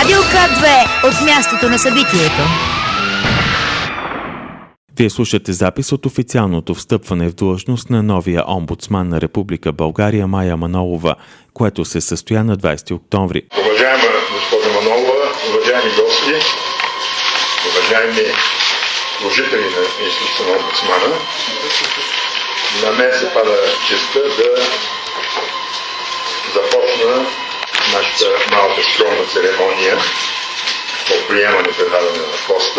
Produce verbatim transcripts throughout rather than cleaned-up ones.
Радио К две от мястото на събитието. Вие слушате запис от официалното встъпване в длъжност на новия омбудсман на Република България Мая Манолова, което се състоя на двадесети октомври. Уважаема госпожа Манолова, уважаеми гости, уважаеми служители на институцията на омбудсмана, на мен се пада честта да започна нашата малка скромна церемония по приемане предаване на поста.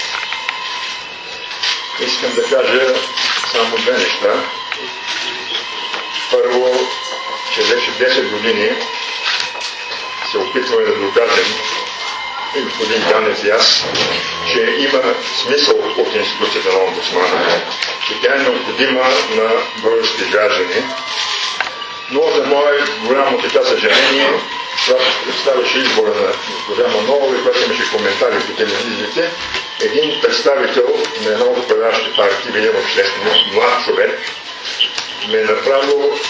Искам да кажа само две неща. Първо, че вече десет години се опитваме да докажем, и господин Ганев и аз, че има смисъл от институцията на омбудсмана, че тя е необходима на български граждани. Но за мое голямо така съжаление, когато се представяше избора на госпожа Манолова и когато имаше коментари по телевизиите, един представител на една от управляващите партии, били обществено, млад човек, ме е направил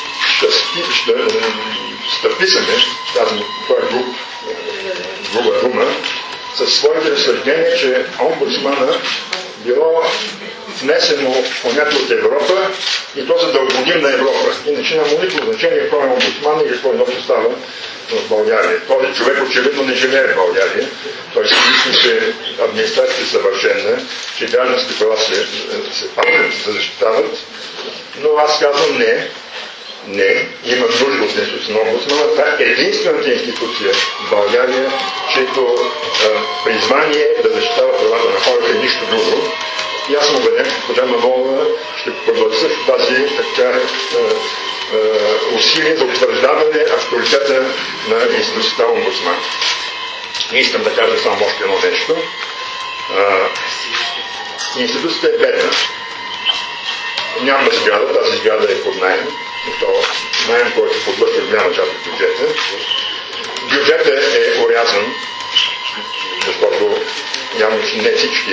стъписане, тази груб, груба дума, със своите разсъждения, че омбудсмана било внесено понятие от Европа и то за да угодим на Европа. Иначе няма никакво значение кой е омбудсман и какво едното става в България. Този човек очевидно не живее в България. Той си мисли, че администрацията е съвършена, че граждански права се, се пазят, се защитават. Но аз казвам не. Не. Има нужда от институция на омбудсмана. Това е единствената институция в България, чието призвание е да защитава правата на хората и нищо друго. И аз съм убеден, че госпожа Манолова ще продължи тази така е, е, усилие за утвърждаване авторитета на институцията омбудсман. И искам да кажа само още едно нещо. Е, институцията е бедна. Няма сграда, тази сграда е под наем. И то наем, който подвършва голяма част от бюджета. Бюджетът е орязан, защото явно, че не всички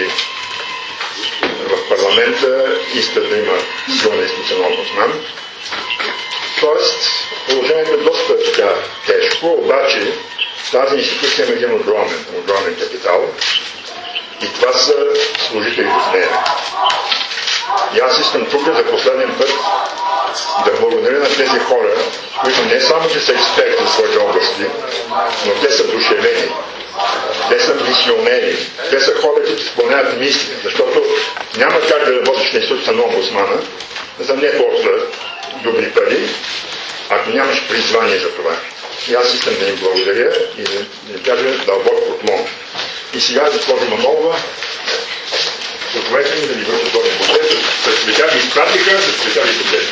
в парламента искат да има силна институция на омбудсман. Тоест, положението е доста така тежко, обаче тази институция има един огромен, огромен капитал и това са служителите в нея. И аз искам тук за последен път да благодаря на тези хора, които не само, че са експерти в своите области, но те са душевени. Те са мисионери. Те са хора, които изпълняват мисии, защото няма как да работиш на институция на омбудсмана за не толкова добри пари, ако нямаш призвание за това. И аз искам да им благодаря и да им кажа дълбок поклон. И сега, госпожо Манолова, позволете ми да ви върша този букет. През цветя ви изпратиха, с цветя ви букет.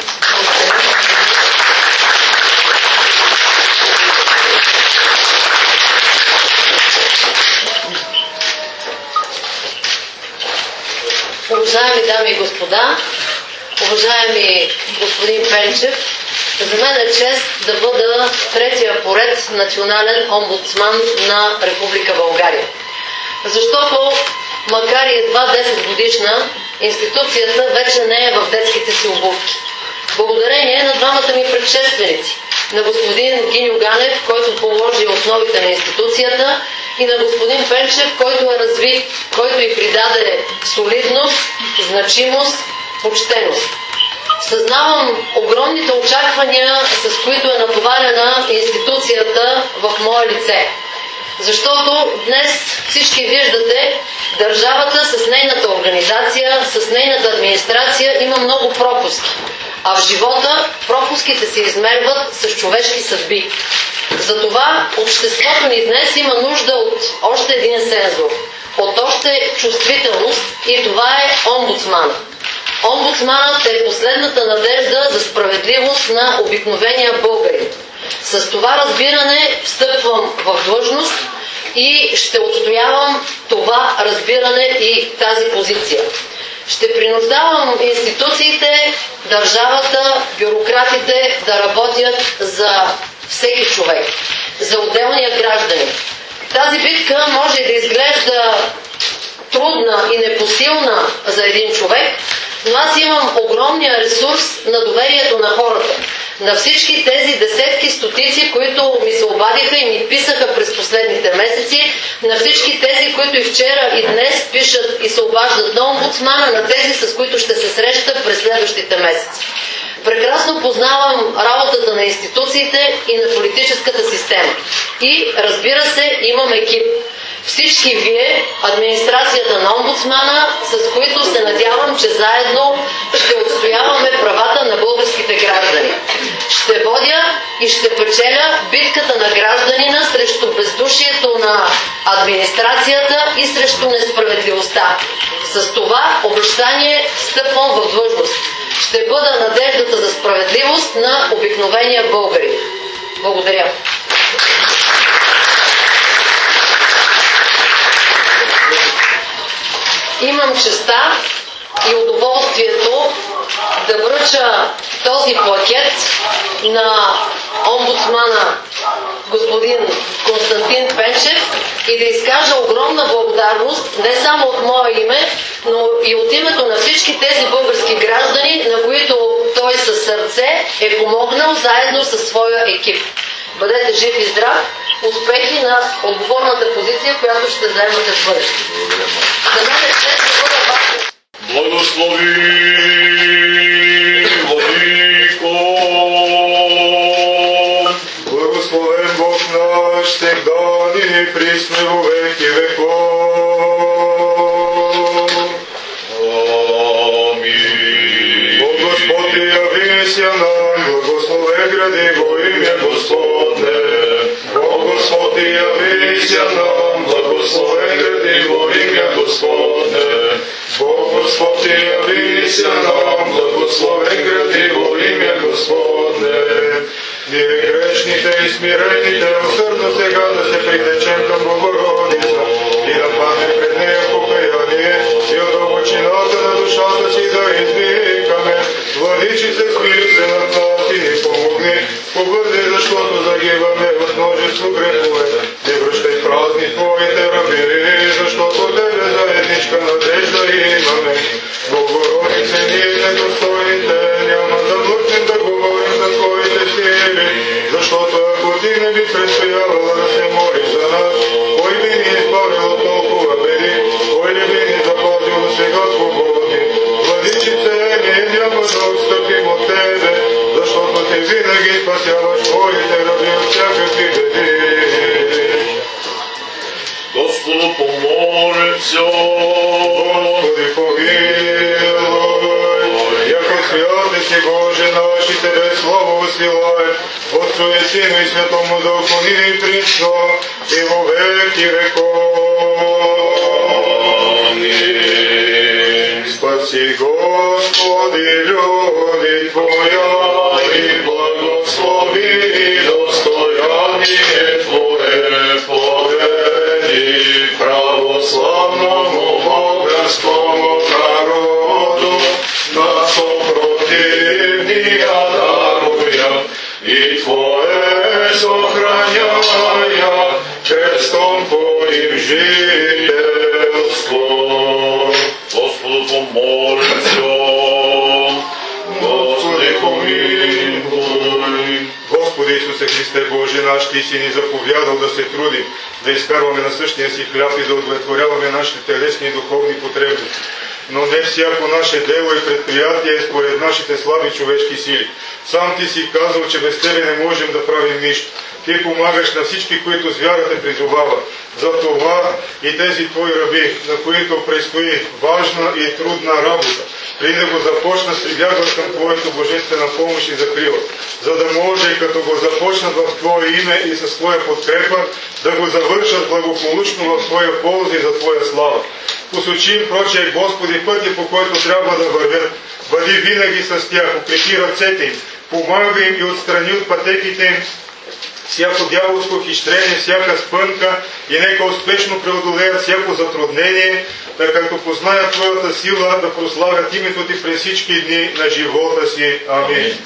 Уважаеми дами и господа, уважаеми господин Пенчев, за мен е чест да бъда третия поред национален омбудсман на Република България. Защото, макар и едва десет годишна, институцията вече не е в детските си обувки. Благодарение на двамата ми предшественици, на господин Гиньо Ганев, който положи основите на институцията, и на господин Пенчев, който я разви, който й придаде солидност, значимост, почтеност. Съзнавам огромните очаквания, с които е натоварена институцията в мое лице. Защото днес всички виждате, държавата с нейната организация, с нейната администрация има много пропуски. А в живота пропуските се измерват с човешки съдби. Затова обществото ни днес има нужда от още един сензор, от още чувствителност и това е омбудсмана. Омбудсманът е последната надежда за справедливост на обикновения българин. С това разбиране встъпвам в длъжност и ще отстоявам това разбиране и тази позиция. Ще принуждавам институциите, държавата, бюрократите да работят за всеки човек, за отделния гражданин. Тази битка може да изглежда трудна и непосилна за един човек, но аз имам огромния ресурс на доверието на хората. на всички тези десетки, стотици, които ми се обадиха и ми писаха през последните месеци, на всички тези, които и вчера и днес пишат и се обаждат на омбудсмана, на тези, с които ще се среща през следващите месеци. Прекрасно познавам работата на институциите и на политическата система. И, разбира се, имам екип. Всички вие, администрацията на омбудсмана, с които се надявам, че заедно ще отстояваме правата на българските граждани. Ще водя и ще печеля битката на гражданина срещу бездушието на администрацията и срещу несправедливостта. С това обещание стъпвам в длъжност. Ще бъда надеждата за справедливост на обикновения българин. Благодаря. Имам честа и удоволствието да връча този плакет на омбудсмана господин Константин Пенчев и да изкажа огромна благодарност не само от мое име, но и от името на всички тези български граждани, на които той със сърце е помогнал заедно със своя екип. Бъдете жив и здрав! Успехи на отговорната позиция, която ще заемате в бъдеще. За мен е чест да бъда ваш. Благослови, Владико! Благословен Бог наш, всегда ни присне во веки веков. Амин. Бог Господи, явися нам, благословен гради во имя Господне. Бог Господи, явися нам, благословен гради во имя Господне. Бог Господи, явися нам, благословен гради во имя Господне. Ние грешните и смирените усърдно сега да се притечем към Богородица и да паднем пред нея покаяние и от дълбочината на душата си да извикаме: Владичице, смили се над нас и ни помогни, побързи, защото загиваме в множество грехове. Не връщай празни твоите раби, защото тебе заедничка надежда имаме. Богородице, ние недостойните няма да млъкнем да говорим за твоите сили, защото ако ти не би предстоявала да се молиш за нас, кой би ни избавил от толкова беди, кой не би ни запазил до сега свободни? Владичице, ние няма да отстъпим от тебе, защото ти винаги спасяваш твоите раби от всякакви беди. Господу помолимся. Господи, помилуй. Яко святе си Боже наш и тебе слава усилаем, Отцу и Сину и Святому Духу, нині и присно, и во веки веков. Амин. Спаси, Господи, люди Твоя, и благослови достояние Твое, повели православному българскому народу, на сопротивния даруя, и Твое сохраняя крестом Твоим жительство. Господу помолимся. Господи, помилуй. Господи Исусе Христе, Боже наш, Ти си ни заповядал да се трудим, да изкарваме на същия си хляб и да удовлетворяваме нашите телесни и духовни потребности. Но не всяко наше дело и предприятие е според нашите слаби човешки сили. Сам Ти си казал, че без Тебе не можем да правим нищо. Ти помагаш на всички, които с вяра те призовават. Затова и тези Твои раби, на които предстои важна и трудна работа, преди да го започнат, прибягват към Твоето божествена помощ и закрила, за да може, като го започнат в Твое име и със Твоя подкрепа, да го завършат благополучно в Твоя полза и за Твоя слава. Посочи им, проче, Господи, пътя, по който трябва да вървят. Бъди винаги с тях, укрепи ръцете им, помага им и отстрани от пътеките им всяко дяволско хищрение, всяка спънка и нека успешно преодолеят всяко затруднение, да като познаят Твоята сила да прославят името Ти през всички дни на живота си. Амин.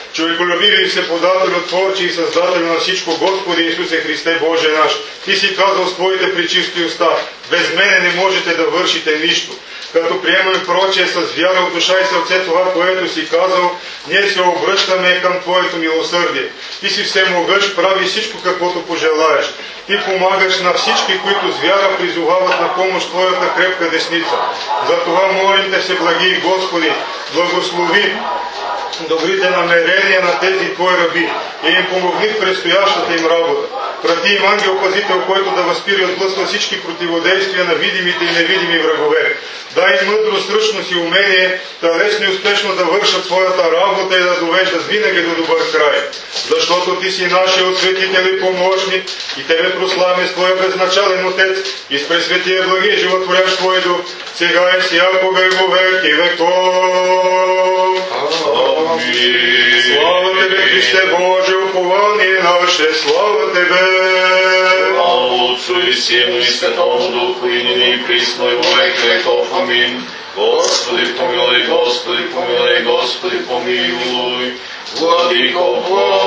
Човеколюбиви и всеподателю, Творче и Създателю на всичко, Господи Исусе Христе, Боже наш, Ти си казал с Твоите пречисти уста: без мене не можете да вършите нищо. Като приемаме прочее с вяра от душа и сърце това, което си казал, ние се обръщаме към Твоето милосърдие. Ти си всемогъщ, прави всичко каквото пожелаеш. Ти помагаш на всички, които с вяра призовават на помощ Твоята крепка десница. Затова молим Те, Всеблагий Господи, благослови добрите намерения на тези Твои раби и им помогни в предстоящата им работа. Прати им ангел-пазител, който да възпира и отблъсва всички противодействия на видимите и невидими врагове. Дай им мъдрост, ръчност и умение, да лесно и успешно да вършат своята работа и да довеждат винаги до добър край. Защото Ти си нашия осветител и помощник и Тебе прославяме с Твоя безначален Отец и с пресветия благи животворящ Твой дух, сега и всякога и во веки веков. Амин. Слава Тебе, Христе Боже, упование наше, слава Тебе! Слава Отцу и Сину и Святому Духу, и ныне и присно и во век веков. Амин. Господи помилуй, Господи помилуй, Господи помилуй. Владико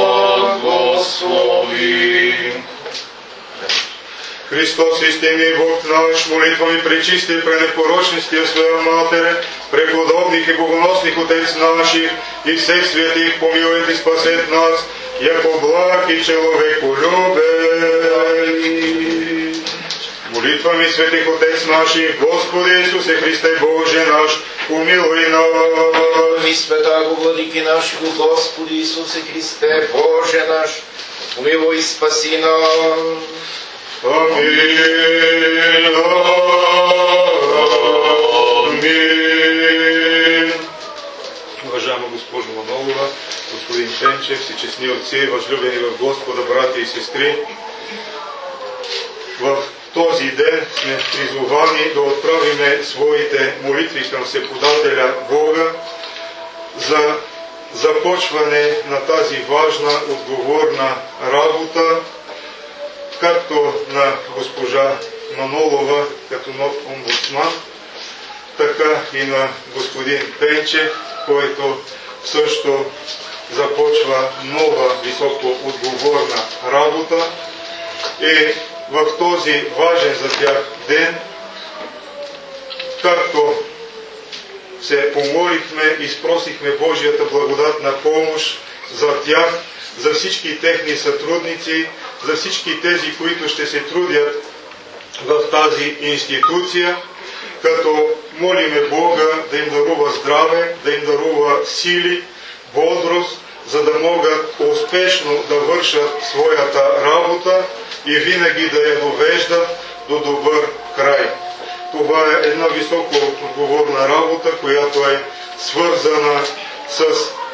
благослови. Христос, истинният Бог наш, молитвами пречисти и пренепорочни Тия Своя Матере, преподобних и богоносних Отец наших и всех святых, помилует и спасет нас, яко благ и человеколюбен. Молитвами святых Отец наших, Господи Исусе Христе Боже наш, помилуй нас. И святаго Владики нашего, Господи Исусе Христе Боже наш, помилуй и спаси нас. Амин. Амин. Уважаема госпожо Манолова, господин Пенчев, всечестни отци, възлюбени в Господа, брати и сестри, в този ден сме призовани да отправиме своите молитви към Всеподателя Бога за започване на тази важна, отговорна работа, както на госпожа Манолова като нов омбудсман, така и на господин Пенчев, който също започва нова високо отговорна работа. И в този важен за тях ден, както се помолихме и спросихме Божията благодатна помощ за тях, за всички техни сътрудници, за всички тези, които ще се трудят в тази институция, като молиме Бога да им дарува здраве, да им дарува сили, бодрост, за да могат успешно да вършат своята работа и винаги да я довеждат до добър край. Това е една високо отговорна работа, която е свързана с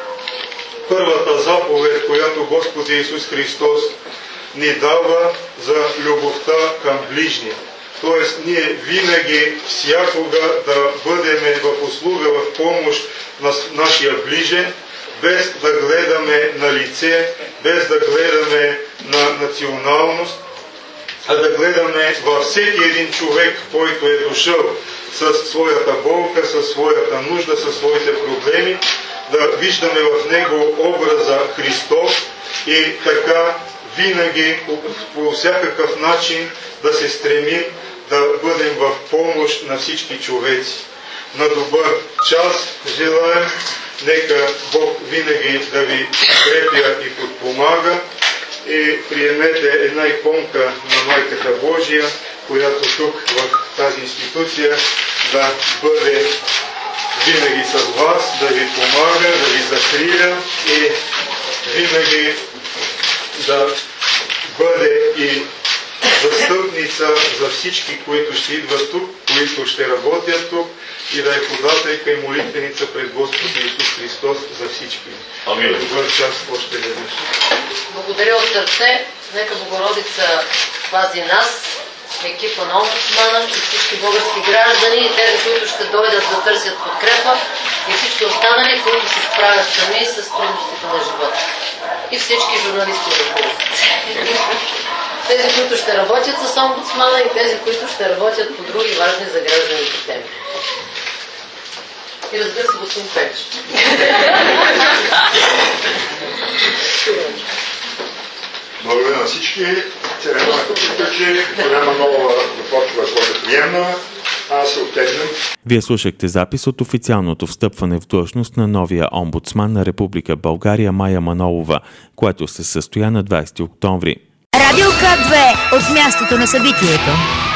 първата заповед, която Господ Исус Христос ни дава за любовта към ближния. Тоест, ние винаги, всякога да бъдем в услуга, в помощ на нашия ближен, без да гледаме на лице, без да гледаме на националност, а да гледаме във всеки един човек, който е дошъл със своята болка, със своята нужда, със своите проблеми, да виждаме в него образа Христос и така винаги по всякакъв начин да се стремим да бъдем в помощ на всички човеци. На добър час желаем, нека Бог винаги да ви подкрепя и подпомага и приемете една иконка на Майката Божия, която тук в тази институция да бъде винаги с вас, да ви помага, да ви закриля и винаги да бъде и застъпница за всички, които ще идват тук, които ще работят тук и да е податайка и молитвеница пред Господ Исус Христос за всички. Амин. Добър час още веднъж. Благодаря от сърце. Нека Богородица пази нас, екипа на омбудсмана и всички български граждани и тези, които ще дойдат да търсят подкрепа и всички останали, които се справят сами с трудностите на живота. И всички журналисти, разбира се. Тези, които ще работят с омбудсмана и тези, които ще работят по други важни за гражданите теми. и разбира се господин Пенчев. Благодаря на всички. Церемонията приключи. Голяма нова започва своята приемна. Аз се оттеглям. Вие слушахте запис от официалното встъпване в длъжност на новия омбудсман на Република България Мая Манолова, което се състоя на двадесети октомври. Радио К две от мястото на събитието.